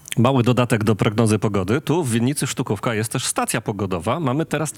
Mały dodatek do prognozy pogody. Tu w Winnicy Sztukówka jest też stacja pogodowa. Mamy teraz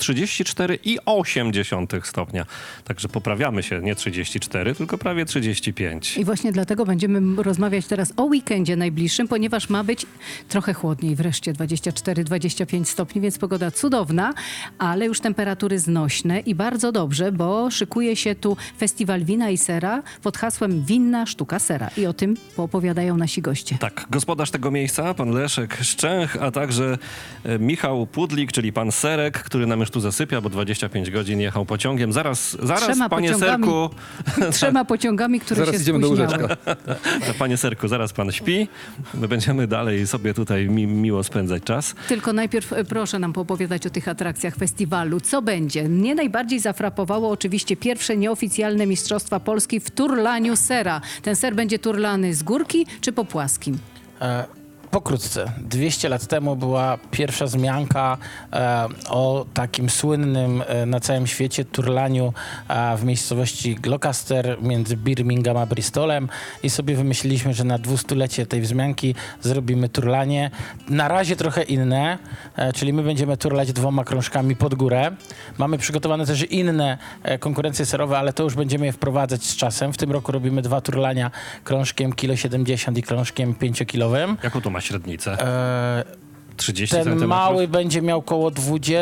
34,8 stopnia. Także poprawiamy się, nie 34, tylko prawie 35. I właśnie dlatego będziemy rozmawiać teraz o weekendzie najbliższym, ponieważ ma być trochę chłodniej, wreszcie 24-25 stopni, więc pogoda cudowna, ale już temperatury znośne i bardzo dobrze, bo szykuje się tu festiwal wina i sera pod hasłem Winna Sztuka Sera. I o tym poopowiadają nasi goście. Tak, gospodarz tego miejsca, pan Leszek Szczęch, a także Michał Pudlik, czyli pan Serek, który nam już tu zasypia, bo 25 godzin jechał pociągiem. Zaraz, panie Serku. Trzema pociągami, które Zaraz się idziemy do spóźniały. łóżeczka. Panie Serku, zaraz pan śpi. My będziemy dalej sobie tutaj miło spędzać czas. Tylko najpierw proszę nam poopowiadać o tych atrakcjach festiwalu. Co będzie? Mnie najbardziej zafrapowało oczywiście pierwsze nieoficjalne Mistrzostwa Polski w turlaniu sera. Ten ser będzie turlany z górki czy po płaskim? Pokrótce. 200 lat temu była pierwsza wzmianka o takim słynnym na całym świecie turlaniu w miejscowości Gloucester między Birmingham a Bristolem i sobie wymyśliliśmy, że na 200-lecie tej wzmianki zrobimy turlanie. Na razie trochę inne, czyli my będziemy turlać 2 krążkami pod górę. Mamy przygotowane też inne konkurencje serowe, ale to już będziemy je wprowadzać z czasem. W tym roku robimy 2 turlania krążkiem 1,70 kg i krążkiem 5-kilowym. Jaką to ma średnicę? 30 Ten centymetrów? mały będzie miał koło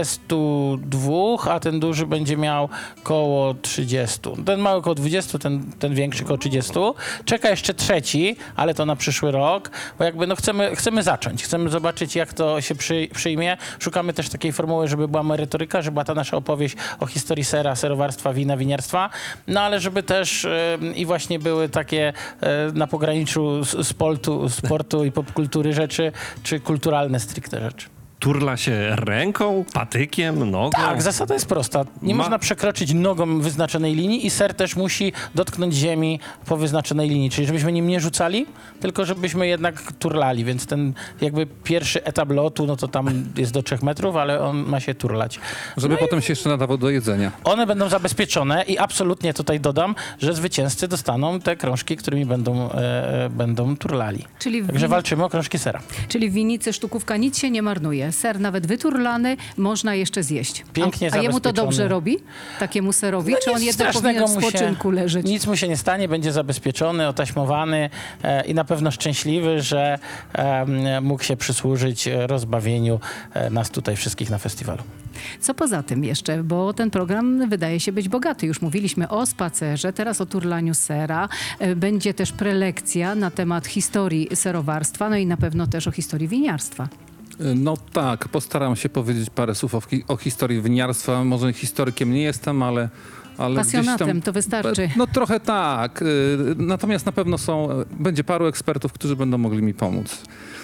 22, a ten duży będzie miał koło 30. Ten mały koło 20, ten większy koło 30. Czeka jeszcze trzeci, ale to na przyszły rok, bo jakby no chcemy zacząć. Chcemy zobaczyć, jak to się przyjmie. Szukamy też takiej formuły, żeby była merytoryka, żeby była ta nasza opowieść o historii sera, serowarstwa, wina, winiarstwa, no ale żeby też i właśnie były takie na pograniczu sportu i popkultury rzeczy, czy kulturalne stricte rzeczy. Turla się ręką, patykiem, nogą? Tak, zasada jest prosta. Nie można przekroczyć nogą wyznaczonej linii i ser też musi dotknąć ziemi po wyznaczonej linii. Czyli żebyśmy nim nie rzucali, tylko żebyśmy jednak turlali. Więc ten jakby pierwszy etap lotu, no to tam jest do 3 metrów, ale on ma się turlać. Żeby potem się jeszcze nadawał do jedzenia. One będą zabezpieczone i absolutnie tutaj dodam, że zwycięzcy dostaną te krążki, którymi będą turlali. Także walczymy o krążki sera. Czyli w Winnicy Sztukówka nic się nie marnuje. Ser nawet wyturlany można jeszcze zjeść. Pięknie A jemu to zabezpieczony. dobrze robi? Takiemu serowi? No Czy on nic jednak strasznego powinien w spoczynku leżeć? Nic mu się nie stanie, będzie zabezpieczony, otaśmowany i na pewno szczęśliwy, że mógł się przysłużyć rozbawieniu nas tutaj wszystkich na festiwalu. Co poza tym jeszcze? Bo ten program wydaje się być bogaty. Już mówiliśmy o spacerze, teraz o turlaniu sera. Będzie też prelekcja na temat historii serowarstwa, no i na pewno też o historii winiarstwa. No tak, postaram się powiedzieć parę słów o historii winiarstwa. Może historykiem nie jestem, ale Pasjonatem, gdzieś tam, to wystarczy. No trochę tak. Natomiast na pewno będzie paru ekspertów, którzy będą mogli mi pomóc.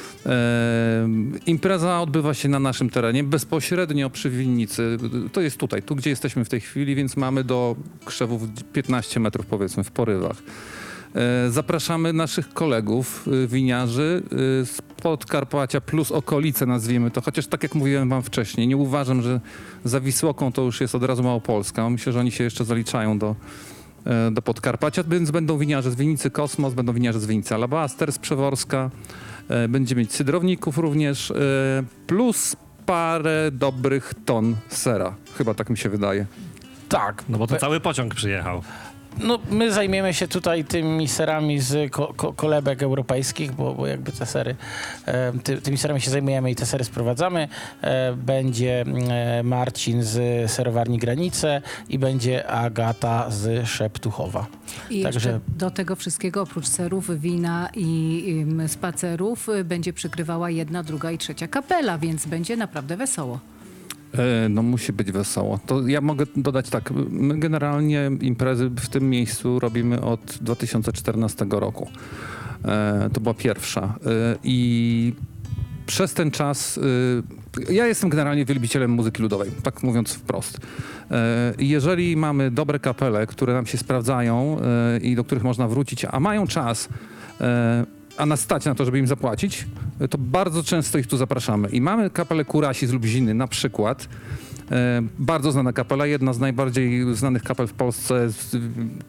Impreza odbywa się na naszym terenie, bezpośrednio przy winnicy. To jest tutaj, tu gdzie jesteśmy w tej chwili, więc mamy do krzewów 15 metrów powiedzmy w porywach. Zapraszamy naszych kolegów, winiarzy z Podkarpacia plus okolice, nazwijmy to. Chociaż tak jak mówiłem wam wcześniej, nie uważam, że za Wisłoką to już jest od razu Małopolska. Myślę, że oni się jeszcze zaliczają do Podkarpacia, więc będą winiarze z Winnicy Kosmos, będą winiarze z Winnicy Alabaster, z Przeworska. Będziemy mieć cydrowników również, plus parę dobrych ton sera. Chyba tak mi się wydaje. Tak. No bo to cały pociąg przyjechał. No, my zajmiemy się tutaj tymi serami z kolebek europejskich, bo jakby te sery, tymi serami się zajmujemy i te sery sprowadzamy. Będzie Marcin z serowarni Granice i będzie Agata z Szeptuchowa. I jeszcze do tego wszystkiego, oprócz serów, wina i spacerów, będzie przykrywała 1., 2. i 3. kapela, więc będzie naprawdę wesoło. No musi być wesoło. To ja mogę dodać tak, my generalnie imprezy w tym miejscu robimy od 2014 roku. To była pierwsza. I przez ten czas, ja jestem generalnie wielbicielem muzyki ludowej, tak mówiąc wprost. Jeżeli mamy dobre kapele, które nam się sprawdzają i do których można wrócić, a mają czas, a nas stać na to, żeby im zapłacić, to bardzo często ich tu zapraszamy. I mamy kapelę Kurasi z Lubziny na przykład. Bardzo znana kapela, jedna z najbardziej znanych kapel w Polsce.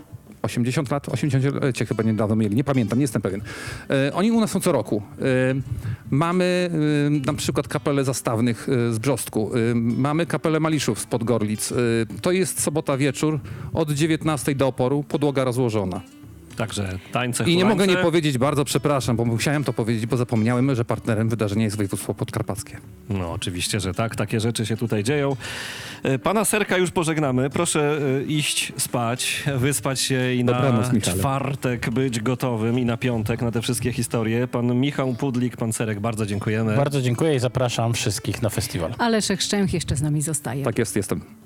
80 lat, 80-lecie chyba niedawno mieli, nie pamiętam, nie jestem pewien. Oni u nas są co roku. Mamy na przykład kapelę Zastawnych z Brzostku, mamy kapelę Maliszów z Podgorlic. To jest sobota wieczór, od 19 do oporu, podłoga rozłożona. Także tańce, I nie hulańce. mogę nie powiedzieć, bardzo przepraszam, bo musiałem to powiedzieć, bo zapomniałem, że partnerem wydarzenia jest województwo podkarpackie. No oczywiście, że tak. Takie rzeczy się tutaj dzieją. Pana Serka już pożegnamy. Proszę iść spać, wyspać się i Dobranoc, na Michale. czwartek być gotowym i na piątek na te wszystkie historie. Pan Michał Pudlik, pan Serek, bardzo dziękujemy. Bardzo dziękuję i zapraszam wszystkich na festiwal. Ale Leszek Szczęch jeszcze z nami zostaje. Tak jest, jestem.